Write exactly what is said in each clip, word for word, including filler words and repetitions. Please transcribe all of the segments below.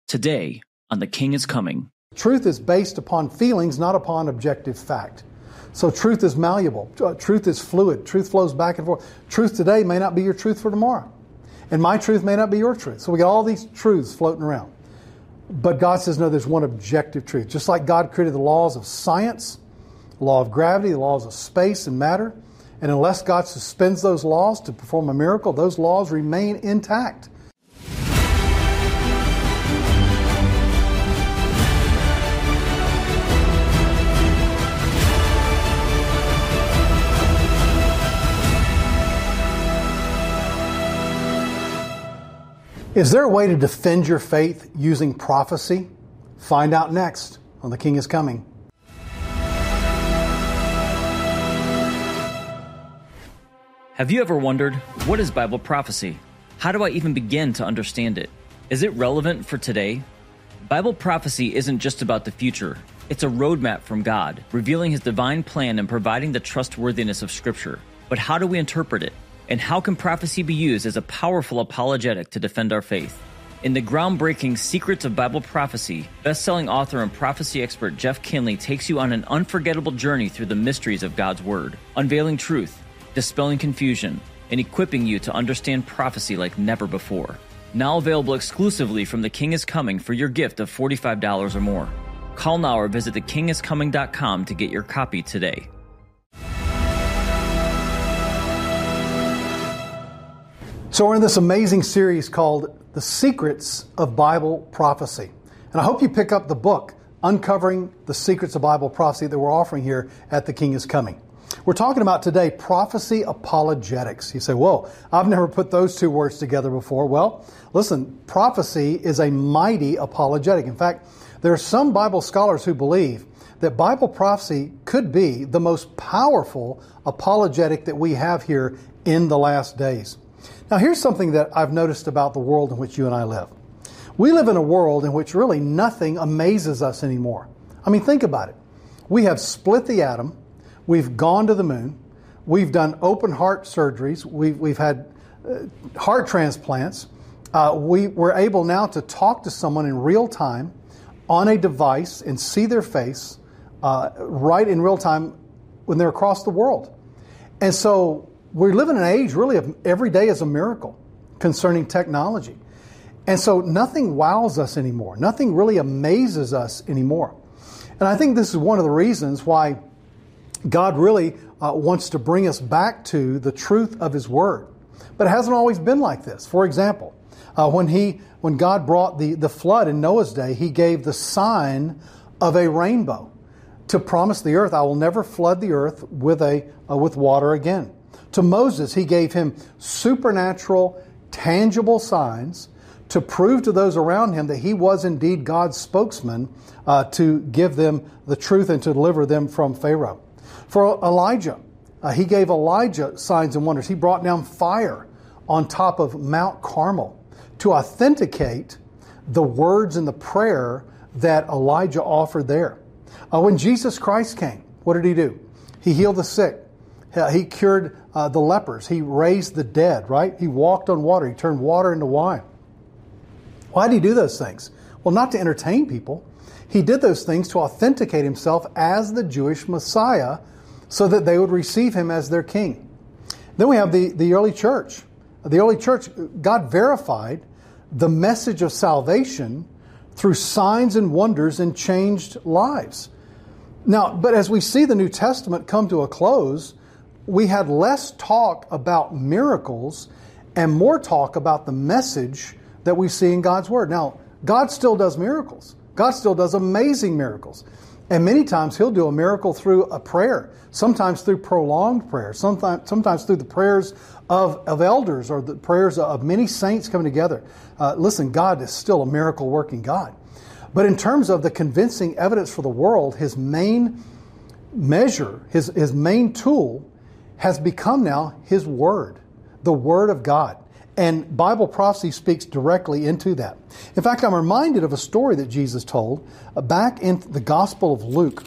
Today on The King is Coming. Truth is based upon feelings, not upon objective fact. So truth is malleable. Uh, truth is fluid. Truth flows back and forth. Truth today may not be your truth for tomorrow. And my truth may not be your truth. So we got all these truths floating around. But God says, no, there's one objective truth. Just like God created the laws of science, the law of gravity, the laws of space and matter. And unless God suspends those laws to perform a miracle, those laws remain intact. Is there a way to defend your faith using prophecy? Find out next on The King is Coming. Have you ever wondered, what is Bible prophecy? How do I even begin to understand it? Is it relevant for today? Bible prophecy isn't just about the future. It's a roadmap from God, revealing His divine plan and providing the trustworthiness of Scripture. But how do we interpret it? And how can prophecy be used as a powerful apologetic to defend our faith? In the groundbreaking Secrets of Bible Prophecy, best-selling author and prophecy expert Jeff Kinley takes you on an unforgettable journey through the mysteries of God's Word, unveiling truth, dispelling confusion, and equipping you to understand prophecy like never before. Now available exclusively from The King is Coming for your gift of forty-five dollars or more. Call now or visit the king is coming dot com to get your copy today. So we're in this amazing series called The Secrets of Bible Prophecy. And I hope you pick up the book, Uncovering the Secrets of Bible Prophecy, that we're offering here at The King is Coming. We're talking about today prophecy apologetics. You say, whoa, I've never put those two words together before. Well, listen, prophecy is a mighty apologetic. In fact, there are some Bible scholars who believe that Bible prophecy could be the most powerful apologetic that we have here in the last days. Now, here's something that I've noticed about the world in which you and I live. We live in a world in which really nothing amazes us anymore. I mean, think about it. We have split the atom. We've gone to the moon. We've done open heart surgeries. We've, we've had uh, heart transplants. Uh, we, we're able now to talk to someone in real time on a device and see their face uh, right in real time when they're across the world. And so we live in an age really of every day is a miracle concerning technology. And so nothing wows us anymore. Nothing really amazes us anymore. And I think this is one of the reasons why God really uh, wants to bring us back to the truth of His Word. But it hasn't always been like this. For example, uh, when he, when God brought the, the flood in Noah's day, He gave the sign of a rainbow to promise the earth, I will never flood the earth with, a, uh, with water again. To Moses, He gave him supernatural, tangible signs to prove to those around him that he was indeed God's spokesman uh, to give them the truth and to deliver them from Pharaoh. For Elijah, uh, He gave Elijah signs and wonders. He brought down fire on top of Mount Carmel to authenticate the words and the prayer that Elijah offered there. Uh, when Jesus Christ came, what did He do? He healed the sick. He cured uh, the lepers. He raised the dead, right? He walked on water. He turned water into wine. Why did He do those things? Well, not to entertain people. He did those things to authenticate Himself as the Jewish Messiah so that they would receive Him as their king. Then we have the, the early church. The early church, God verified the message of salvation through signs and wonders and changed lives. Now, but as we see the New Testament come to a close, we had less talk about miracles and more talk about the message that we see in God's Word. Now, God still does miracles. God still does amazing miracles. And many times He'll do a miracle through a prayer, sometimes through prolonged prayer, sometimes, sometimes through the prayers of, of elders or the prayers of many saints coming together. Uh, listen, God is still a miracle-working God. But in terms of the convincing evidence for the world, His main measure, His, his main tool has become now His Word, the Word of God. And Bible prophecy speaks directly into that. In fact, I'm reminded of a story that Jesus told back in the Gospel of Luke.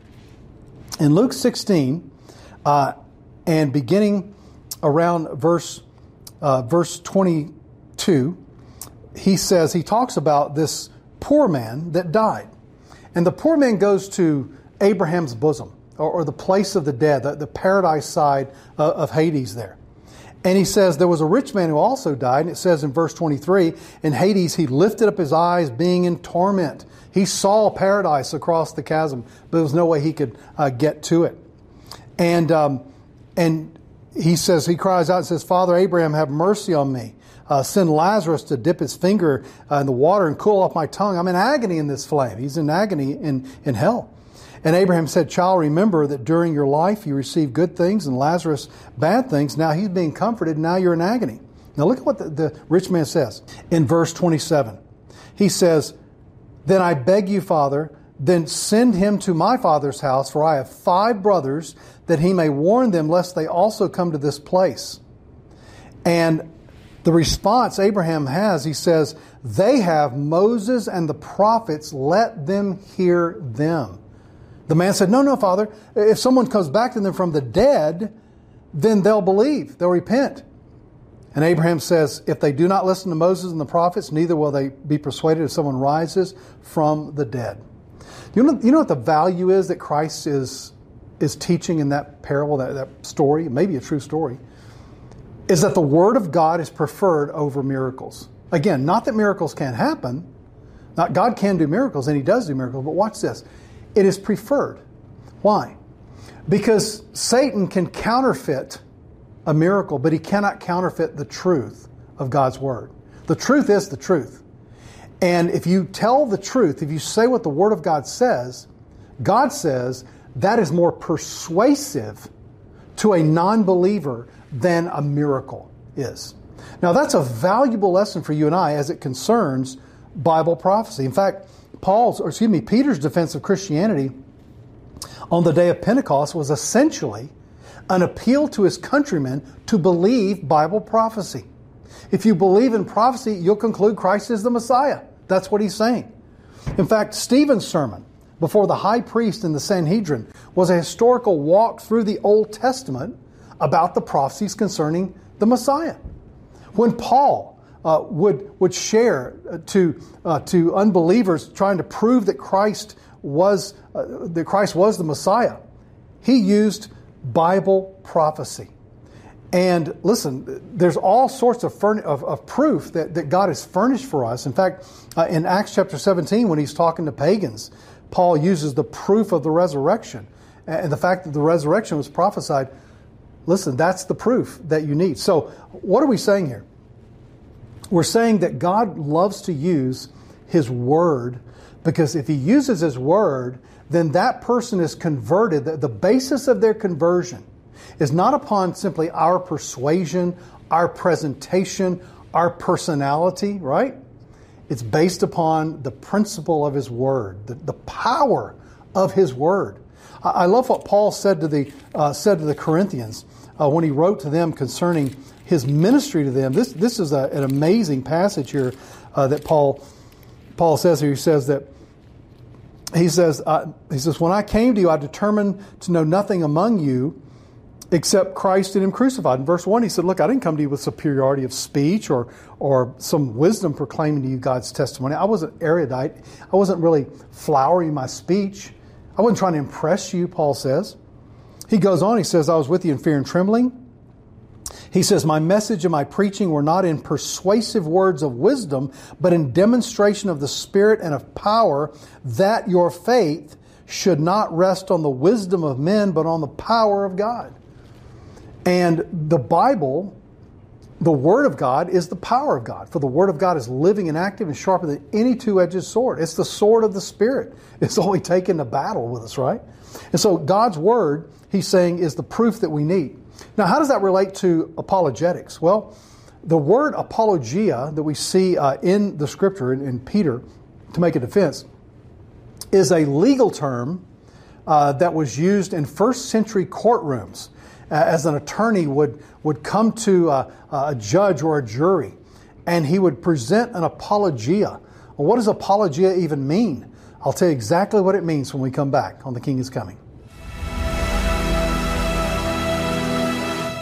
In Luke sixteen, uh, and beginning around verse uh, verse twenty-two, he says, he talks about this poor man that died. And the poor man goes to Abraham's bosom, or, or the place of the dead, the, the paradise side of, of Hades there. And he says, there was a rich man who also died. And it says in verse twenty-three, in Hades he lifted up his eyes being in torment. He saw paradise across the chasm, but there was no way he could uh, get to it. And um, and he says, he cries out and says, Father Abraham, have mercy on me. Uh, send Lazarus to dip his finger uh, in the water and cool off my tongue. I'm in agony in this flame. He's in agony in, in hell. And Abraham said, child, remember that during your life you received good things and Lazarus bad things. Now he's being comforted. Now you're in agony. Now look at what the, the rich man says in verse twenty-seven. He says, then I beg you, Father, then send him to my father's house, for I have five brothers, that he may warn them lest they also come to this place. And the response Abraham has, he says, they have Moses and the prophets, let them hear them. The man said, no, no, Father, if someone comes back to them from the dead, then they'll believe, they'll repent. And Abraham says, if they do not listen to Moses and the prophets, neither will they be persuaded if someone rises from the dead. You know, you know what the value is that Christ is, is teaching in that parable, that, that story, maybe a true story, is that the Word of God is preferred over miracles. Again, not that miracles can't happen. Not God can do miracles, and He does do miracles, but watch this. It is preferred. Why? Because Satan can counterfeit a miracle, but he cannot counterfeit the truth of God's Word. The truth is the truth. And if you tell the truth, if you say what the Word of God says, God says that is more persuasive to a non-believer than a miracle is. Now that's a valuable lesson for you and I as it concerns Bible prophecy. In fact, Paul's, or excuse me, Peter's defense of Christianity on the day of Pentecost was essentially an appeal to his countrymen to believe Bible prophecy. If you believe in prophecy, you'll conclude Christ is the Messiah. That's what he's saying. In fact, Stephen's sermon before the high priest in the Sanhedrin was a historical walk through the Old Testament about the prophecies concerning the Messiah. When Paul uh, would would share to uh, to unbelievers trying to prove that Christ was uh, that Christ was the Messiah, he used Bible prophecy. And listen, there's all sorts of, furn- of, of proof that, that God has furnished for us. In fact, uh, in Acts chapter seventeen, when he's talking to pagans, Paul uses the proof of the resurrection. And the fact that the resurrection was prophesied, listen, that's the proof that you need. So what are we saying here? We're saying that God loves to use His Word, because if He uses His Word, then that person is converted. The, the basis of their conversion is not upon simply our persuasion, our presentation, our personality, right? It's based upon the principle of His Word, the, the power of His Word. I, I love what Paul said to the uh, said to the Corinthians uh, when he wrote to them concerning his ministry to them. This this is a, an amazing passage here uh, that Paul Paul says here. He says that he says uh, he says when I came to you, I determined to know nothing among you except Christ and Him crucified. In verse one, he said, look, I didn't come to you with superiority of speech or or some wisdom proclaiming to you God's testimony. I wasn't erudite. I wasn't really flowering my speech. I wasn't trying to impress you, Paul says. He goes on, he says, I was with you in fear and trembling. He says, my message and my preaching were not in persuasive words of wisdom, but in demonstration of the Spirit and of power, that your faith should not rest on the wisdom of men, but on the power of God. And the Bible, the Word of God, is the power of God. For the Word of God is living and active and sharper than any two-edged sword. It's the sword of the Spirit. It's only taken to battle with us, right? And so God's Word, he's saying, is the proof that we need. Now, how does that relate to apologetics? Well, the word apologia that we see uh, in the Scripture, in, in Peter, to make a defense, is a legal term uh, that was used in first century courtrooms uh, as an attorney would, would come to uh, a judge or a jury, and he would present an apologia. Well, what does apologia even mean? I'll tell you exactly what it means when we come back on The King is Coming.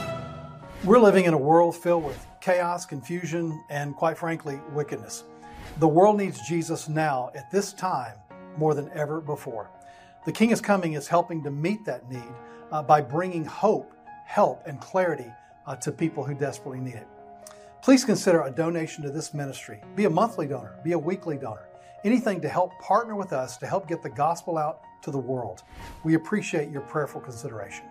We're living in a world filled with chaos, confusion, and quite frankly, wickedness. The world needs Jesus now, at this time, more than ever before. The King is Coming is helping to meet that need uh, by bringing hope, help, and clarity uh, to people who desperately need it. Please consider a donation to this ministry. Be a monthly donor, be a weekly donor, anything to help partner with us to help get the gospel out to the world. We appreciate your prayerful consideration.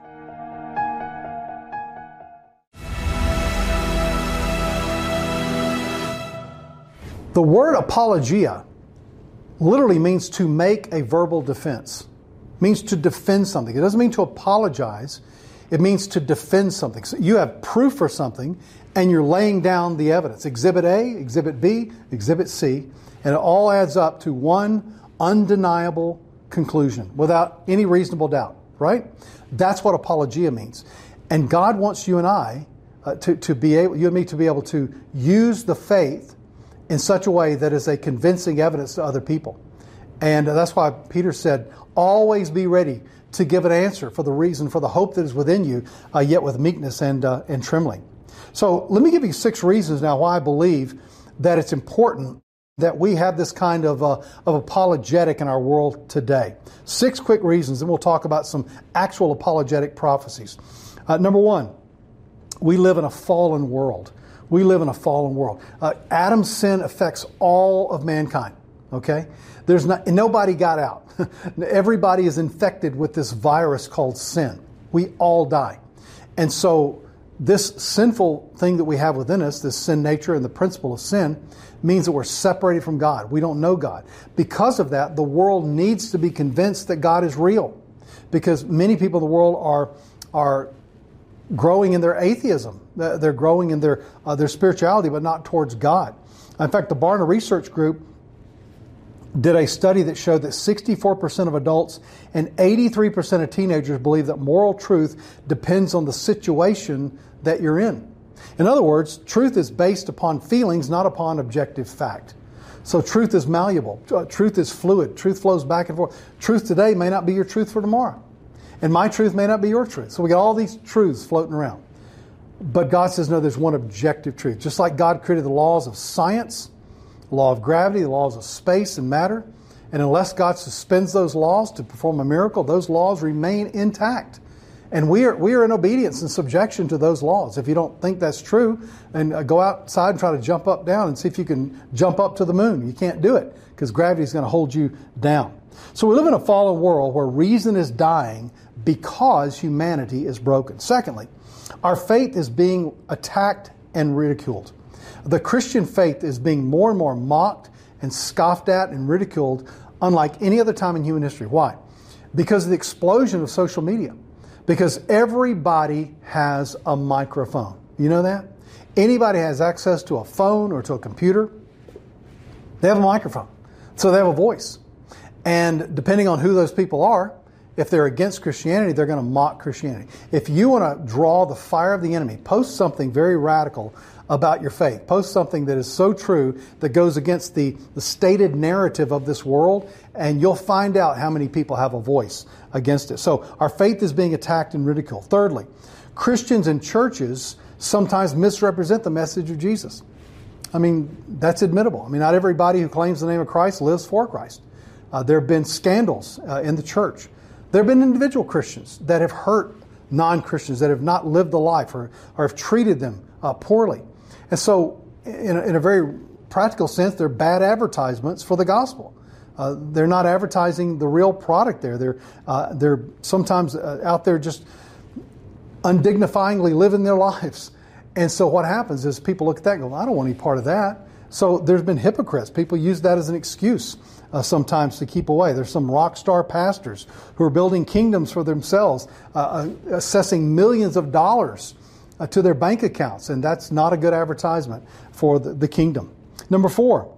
The word apologia literally means to make a verbal defense. It means to defend something. It doesn't mean to apologize. It means to defend something. So you have proof for something and you're laying down the evidence. Exhibit A, Exhibit B, Exhibit C, and it all adds up to one undeniable conclusion without any reasonable doubt, right? That's what apologia means. And God wants you and I uh, to, to be able, you and me to be able to use the faith in such a way that is a convincing evidence to other people. And that's why Peter said, always be ready to give an answer for the reason, for the hope that is within you, uh, yet with meekness and uh, and trembling. So let me give you six reasons now why I believe that it's important that we have this kind of, uh, of apologetic in our world today. Six quick reasons, and we'll talk about some actual apologetic prophecies. Uh, number one, we live in a fallen world. We live in a fallen world. Uh, Adam's sin affects all of mankind. Okay? There's not, nobody got out. Everybody is infected with this virus called sin. We all die. And so this sinful thing that we have within us, this sin nature and the principle of sin, means that we're separated from God. We don't know God. Because of that, the world needs to be convinced that God is real. Because many people in the world are, are growing in their atheism. They're growing in their, uh, their spirituality, but not towards God. In fact, the Barna Research Group did a study that showed that sixty-four percent of adults and eighty-three percent of teenagers believe that moral truth depends on the situation that you're in. In other words, truth is based upon feelings, not upon objective fact. So truth is malleable. Truth is fluid. Truth flows back and forth. Truth today may not be your truth for tomorrow. And my truth may not be your truth. So we got all these truths floating around. But God says, no, there's one objective truth. Just like God created the laws of science, the law of gravity, the laws of space and matter. And unless God suspends those laws to perform a miracle, those laws remain intact. And we are we are in obedience and subjection to those laws. If you don't think that's true, then uh, go outside and try to jump up, down, and see if you can jump up to the moon. You can't do it because gravity is going to hold you down. So we live in a fallen world where reason is dying because humanity is broken. Secondly, our faith is being attacked and ridiculed. The Christian faith is being more and more mocked and scoffed at and ridiculed unlike any other time in human history. Why? Because of the explosion of social media. Because everybody has a microphone. You know that? Anybody has access to a phone or to a computer. They have a microphone. So they have a voice. And depending on who those people are, if they're against Christianity, they're going to mock Christianity. If you want to draw the fire of the enemy, post something very radical about your faith. Post something that is so true that goes against the, the stated narrative of this world, and you'll find out how many people have a voice against it. So our faith is being attacked and ridiculed. Thirdly, Christians and churches sometimes misrepresent the message of Jesus. I mean, that's admittable. I mean, not everybody who claims the name of Christ lives for Christ. Uh, there have been scandals uh, in the church. There have been individual Christians that have hurt non-Christians, that have not lived the life or, or have treated them uh, poorly. And so, in a, in a very practical sense, they're bad advertisements for the gospel. Uh, they're not advertising the real product there. They're, uh, they're sometimes uh, out there just undignifyingly living their lives. And so what happens is people look at that and go, I don't want any part of that. So there's been hypocrites. People use that as an excuse uh, sometimes to keep away. There's some rock star pastors who are building kingdoms for themselves, uh, uh, assessing millions of dollars uh, to their bank accounts. And that's not a good advertisement for the, the kingdom. Number four,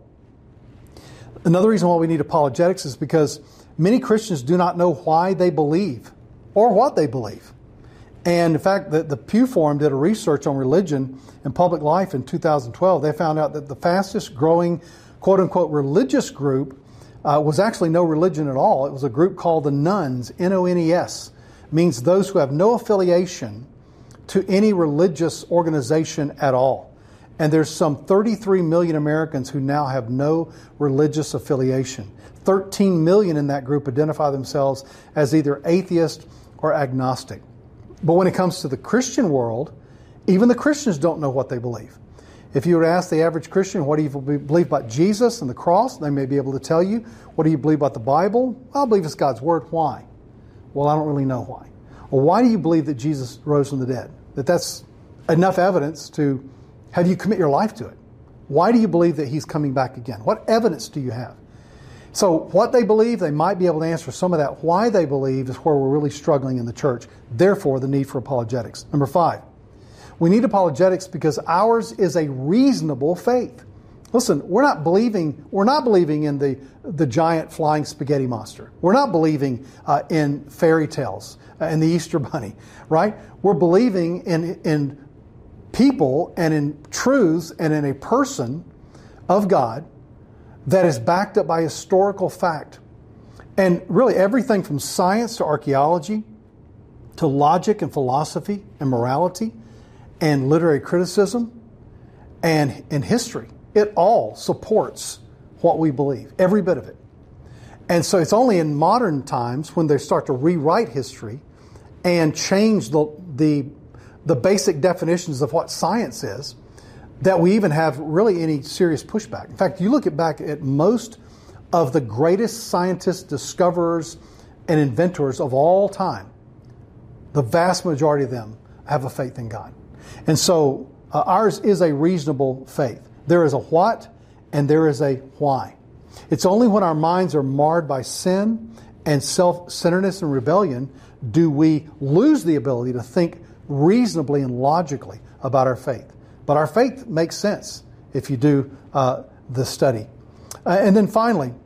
another reason why we need apologetics is because many Christians do not know why they believe or what they believe. And in fact, the, the Pew Forum did a research on religion and public life in two thousand twelve. They found out that the fastest growing, quote unquote, religious group uh, was actually no religion at all. It was a group called the Nones, N O N E S. Means those who have no affiliation to any religious organization at all. And there's some thirty-three million Americans who now have no religious affiliation. thirteen million in that group identify themselves as either atheist or agnostic. But when it comes to the Christian world, even the Christians don't know what they believe. If you were to ask the average Christian, what do you believe about Jesus and the cross? They may be able to tell you. What do you believe about the Bible? Well, I believe it's God's Word. Why? Well, I don't really know why. Well, why do you believe that Jesus rose from the dead? That that's enough evidence to have you commit your life to it. Why do you believe that He's coming back again? What evidence do you have? So what they believe, they might be able to answer some of that. Why they believe is where we're really struggling in the church. Therefore, the need for apologetics. Number five, we need apologetics because ours is a reasonable faith. Listen, we're not believing, we're not believing in the, the giant flying spaghetti monster. We're not believing uh, in fairy tales uh, and the Easter Bunny, right? We're believing in, in people and in truths and in a person of God that is backed up by historical fact. And really everything from science to archaeology to logic and philosophy and morality and literary criticism and, and history. It all supports what we believe, every bit of it. And so it's only in modern times when they start to rewrite history and change the, the, the basic definitions of what science is that we even have really any serious pushback. In fact, you look at back at most of the greatest scientists, discoverers, and inventors of all time, the vast majority of them have a faith in God. And so uh, ours is a reasonable faith. There is a what and there is a why. It's only when our minds are marred by sin and self-centeredness and rebellion do we lose the ability to think reasonably and logically about our faith. But our faith makes sense if you do uh, the study. Uh, and then finally,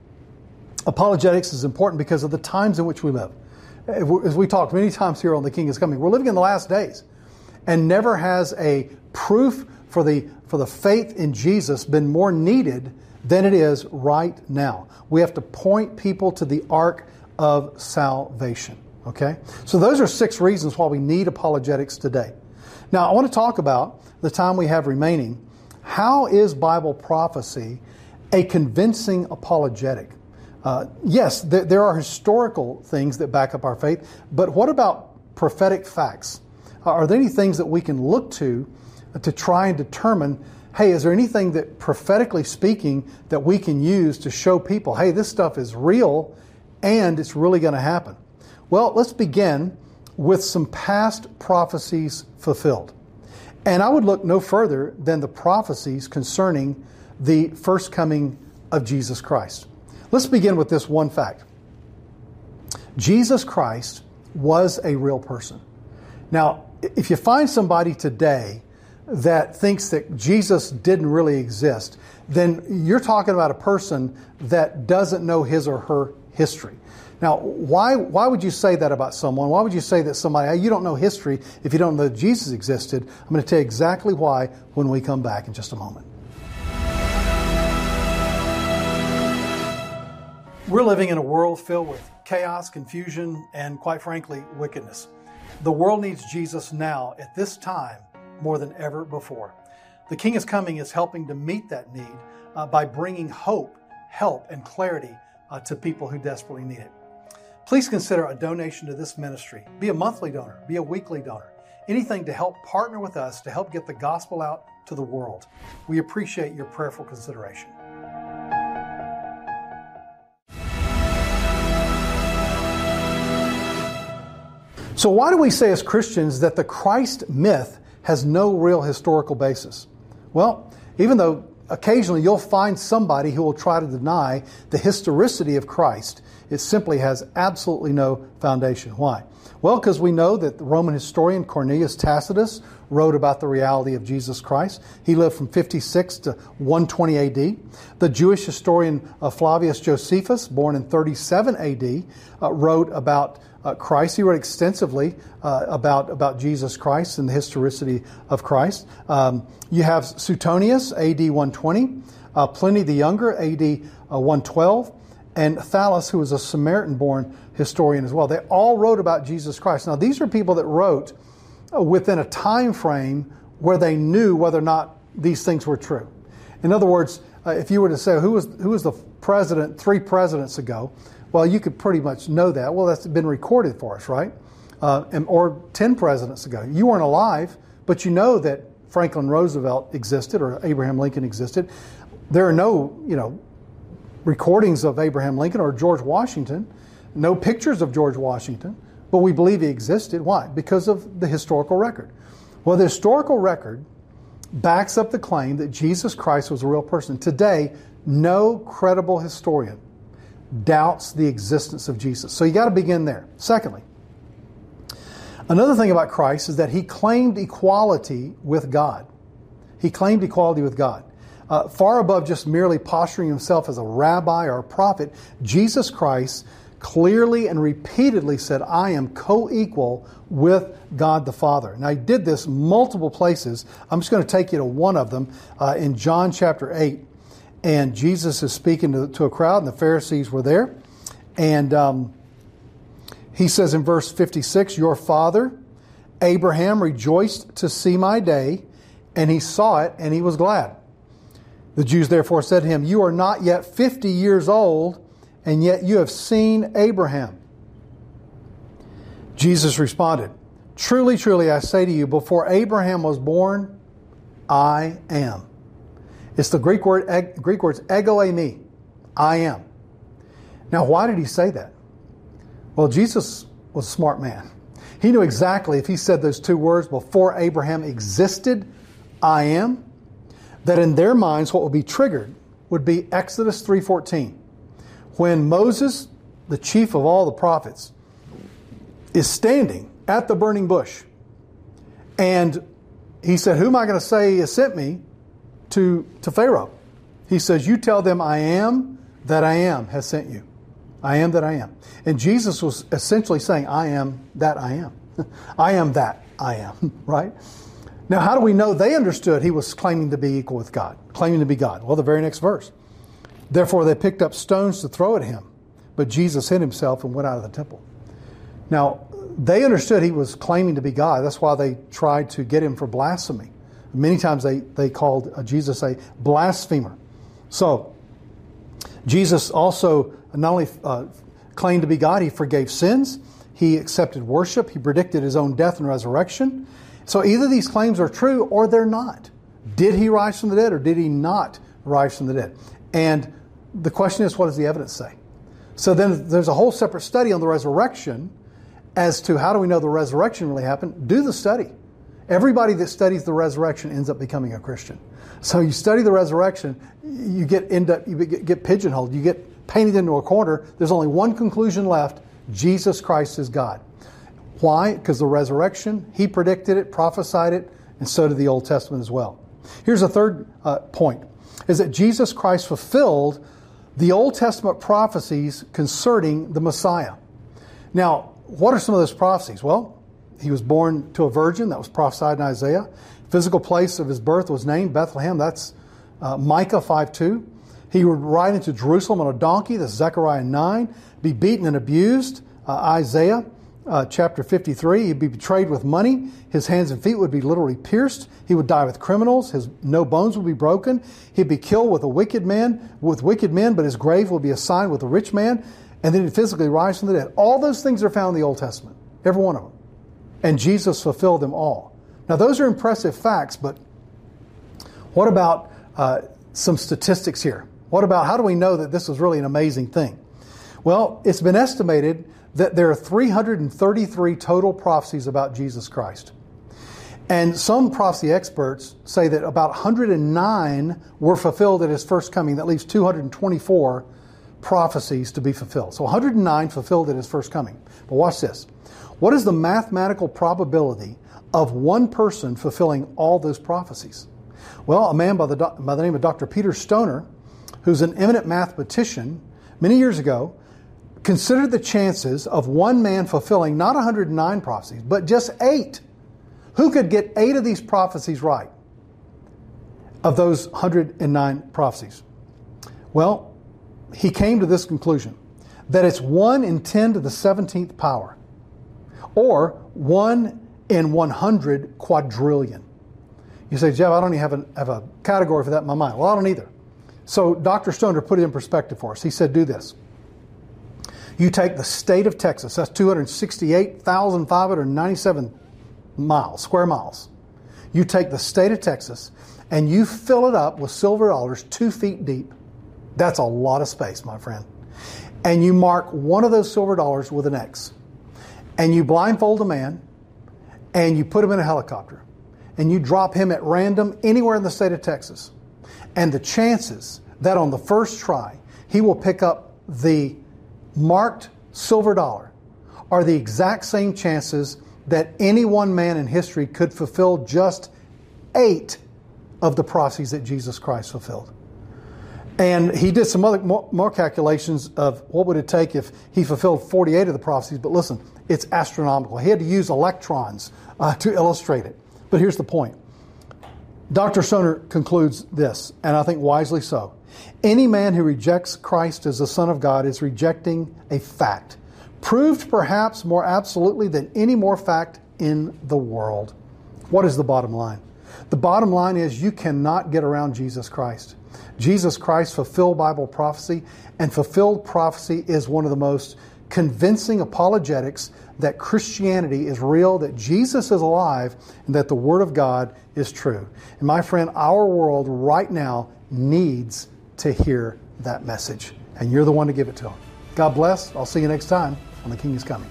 apologetics is important because of the times in which we live. As we talked many times here on The King is Coming, we're living in the last days. And never has a proof for the, for the faith in Jesus been more needed than it is right now. We have to point people to the ark of salvation. Okay? So those are six reasons why we need apologetics today. Now, I want to talk about the time we have remaining. How is Bible prophecy a convincing apologetic? Uh, yes, th- there are historical things that back up our faith, but what about prophetic facts? Uh, are there any things that we can look to uh, to try and determine, hey, is there anything that prophetically speaking that we can use to show people, hey, this stuff is real and it's really going to happen? Well, let's begin with some past prophecies fulfilled. And I would look no further than the prophecies concerning the first coming of Jesus Christ. Let's begin with this one fact. Jesus Christ was a real person. Now, if you find somebody today that thinks that Jesus didn't really exist, then you're talking about a person that doesn't know his or her history. Now, why why would you say that about someone? Why would you say that somebody, hey, you don't know history if you don't know that Jesus existed? I'm going to tell you exactly why when we come back in just a moment. We're living in a world filled with chaos, confusion, and quite frankly, wickedness. The world needs Jesus now at this time more than ever before. The King is Coming is helping to meet that need uh, by bringing hope, help, and clarity uh, to people who desperately need it. Please consider a donation to this ministry. Be a monthly donor, be a weekly donor, anything to help partner with us to help get the gospel out to the world. We appreciate your prayerful consideration. So why do we say as Christians that the Christ myth has no real historical basis? Well, even though occasionally you'll find somebody who will try to deny the historicity of Christ, it simply has absolutely no foundation. Why? Well, because we know that the Roman historian Cornelius Tacitus wrote about the reality of Jesus Christ. He lived from fifty-six to one twenty A D. The Jewish historian uh, Flavius Josephus, born in thirty-seven A D, uh, wrote about uh, Christ. He wrote extensively uh, about, about Jesus Christ and the historicity of Christ. Um, you have Suetonius, A D one twenty, uh, Pliny the Younger, A D uh, one twelve, and Thallus, who was a Samaritan-born historian as well. They all wrote about Jesus Christ. Now, these are people that wrote within a time frame where they knew whether or not these things were true. In other words, uh, if you were to say, who was, who was the president three presidents ago? Well, you could pretty much know that. Well, that's been recorded for us, right? Uh, and, or ten presidents ago. You weren't alive, but you know that Franklin Roosevelt existed or Abraham Lincoln existed. There are no, you know, recordings of Abraham Lincoln or George Washington, no pictures of George Washington, but we believe he existed. Why? Because of the historical record. Well, the historical record backs up the claim that Jesus Christ was a real person. Today, no credible historian doubts the existence of Jesus. So you got to begin there. Secondly, another thing about Christ is that he claimed equality with God. He claimed equality with God. Uh, far above just merely posturing himself as a rabbi or a prophet, Jesus Christ clearly and repeatedly said, I am co-equal with God the Father. Now, he did this multiple places. I'm just going to take you to one of them uh, in John chapter eight. And Jesus is speaking to, to a crowd, and the Pharisees were there. And um, he says in verse fifty-six, your father, Abraham, rejoiced to see my day, and he saw it, and he was glad. The Jews therefore said to him, you are not yet fifty years old, and yet you have seen Abraham. Jesus responded, truly, truly, I say to you, before Abraham was born, I am. It's the Greek word, Greek words, ego eimi, I am. Now, why did he say that? Well, Jesus was a smart man. He knew exactly if he said those two words, before Abraham existed, I am, that in their minds what would be triggered would be Exodus three fourteen. When Moses, the chief of all the prophets, is standing at the burning bush, and he said, who am I going to say has sent me to, to Pharaoh? He says, you tell them I am that I am has sent you. I am that I am. And Jesus was essentially saying, I am that I am. I am that I am, right? Now, how do we know they understood he was claiming to be equal with God, claiming to be God? Well, the very next verse. Therefore, they picked up stones to throw at him, but Jesus hid himself and went out of the temple. Now, they understood he was claiming to be God. That's why they tried to get him for blasphemy. Many times they, they called Jesus a blasphemer. So, Jesus also not only uh, claimed to be God, he forgave sins, he accepted worship, he predicted his own death and resurrection. So either these claims are true or they're not. Did he rise from the dead or did he not rise from the dead? And the question is, what does the evidence say? So then there's a whole separate study on the resurrection as to how do we know the resurrection really happened. Do the study. Everybody that studies the resurrection ends up becoming a Christian. So you study the resurrection, you get end up, you get, get pigeonholed, you get painted into a corner. There's only one conclusion left: Jesus Christ is God. Why? Because the resurrection, he predicted it, prophesied it, and so did the Old Testament as well. Here's a third uh, point, is that Jesus Christ fulfilled the Old Testament prophecies concerning the Messiah. Now, what are some of those prophecies? Well, he was born to a virgin. That was prophesied in Isaiah. Physical place of his birth was named Bethlehem. That's uh, Micah five two. He would ride into Jerusalem on a donkey. That's Zechariah nine. Be beaten and abused. Uh, Isaiah uh, chapter fifty-three. He'd be betrayed with money. His hands and feet would be literally pierced. He would die with criminals. His no bones would be broken. He'd be killed with a wicked man, with wicked men, but his grave will be assigned with a rich man. And then he'd physically rise from the dead. All those things are found in the Old Testament. Every one of them. And Jesus fulfilled them all. Now, those are impressive facts, but what about uh, some statistics here? What about, how do we know that this was really an amazing thing? Well, it's been estimated that there are three hundred thirty-three total prophecies about Jesus Christ. And some prophecy experts say that about one hundred nine were fulfilled at his first coming. That leaves two hundred twenty-four prophecies to be fulfilled. So one hundred nine fulfilled at his first coming. But watch this. What is the mathematical probability of one person fulfilling all those prophecies? Well, a man by the, by the name of Doctor Peter Stoner, who's an eminent mathematician, many years ago, considered the chances of one man fulfilling not one hundred nine prophecies, but just eight. Who could get eight of these prophecies right of those one hundred nine prophecies? Well, he came to this conclusion, that it's one in ten to the seventeenth power, or one in one hundred quadrillion. You say, Jeff, I don't even have a, have a category for that in my mind. Well, I don't either. So Doctor Stoner put it in perspective for us. He said, do this. You take the state of Texas, that's two hundred sixty-eight thousand five hundred ninety-seven miles, square miles. You take the state of Texas and you fill it up with silver dollars two feet deep. That's a lot of space, my friend. And you mark one of those silver dollars with an X. And you blindfold a man and you put him in a helicopter. And you drop him at random anywhere in the state of Texas. And the chances that on the first try he will pick up the marked silver dollar are the exact same chances that any one man in history could fulfill just eight of the prophecies that Jesus Christ fulfilled. And he did some other more, more calculations of what would it take if he fulfilled forty-eight of the prophecies. But listen, it's astronomical. He had to use electrons uh, to illustrate it. But here's the point. Doctor Stoner concludes this, and I think wisely so. Any man who rejects Christ as the Son of God is rejecting a fact, proved perhaps more absolutely than any more fact in the world. What is the bottom line? The bottom line is you cannot get around Jesus Christ. Jesus Christ fulfilled Bible prophecy, and fulfilled prophecy is one of the most convincing apologetics that Christianity is real, that Jesus is alive, and that the Word of God is true. And my friend, our world right now needs to hear that message. And you're the one to give it to them. God bless. I'll see you next time on The King is Coming.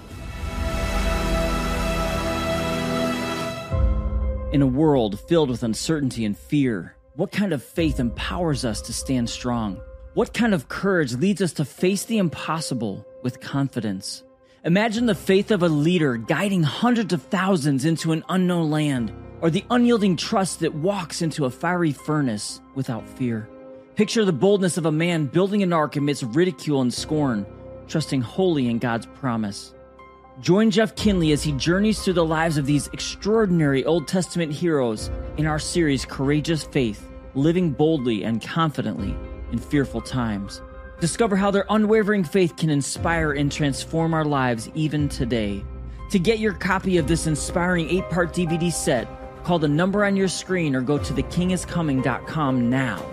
In a world filled with uncertainty and fear, what kind of faith empowers us to stand strong? What kind of courage leads us to face the impossible with confidence? Imagine the faith of a leader guiding hundreds of thousands into an unknown land, or the unyielding trust that walks into a fiery furnace without fear. Picture the boldness of a man building an ark amidst ridicule and scorn, trusting wholly in God's promise. Join Jeff Kinley as he journeys through the lives of these extraordinary Old Testament heroes in our series, Courageous Faith, Living Boldly and Confidently in Fearful Times. Discover how their unwavering faith can inspire and transform our lives even today. To get your copy of this inspiring eight-part D V D set, call the number on your screen or go to the king is coming dot com now.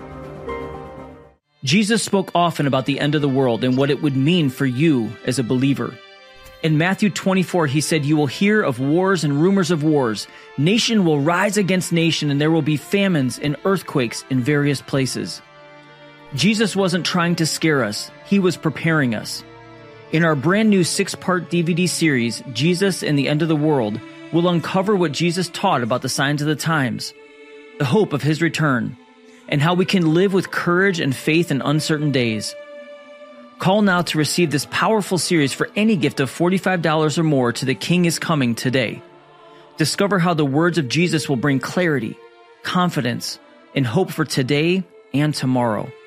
Jesus spoke often about the end of the world and what it would mean for you as a believer. In Matthew twenty-four, he said, "You will hear of wars and rumors of wars. Nation will rise against nation, and there will be famines and earthquakes in various places." Jesus wasn't trying to scare us. He was preparing us. In our brand new six-part D V D series, Jesus and the End of the World, we'll uncover what Jesus taught about the signs of the times, the hope of his return, and how we can live with courage and faith in uncertain days. Call now to receive this powerful series for any gift of forty-five dollars or more to The King is Coming today. Discover how the words of Jesus will bring clarity, confidence, and hope for today and tomorrow.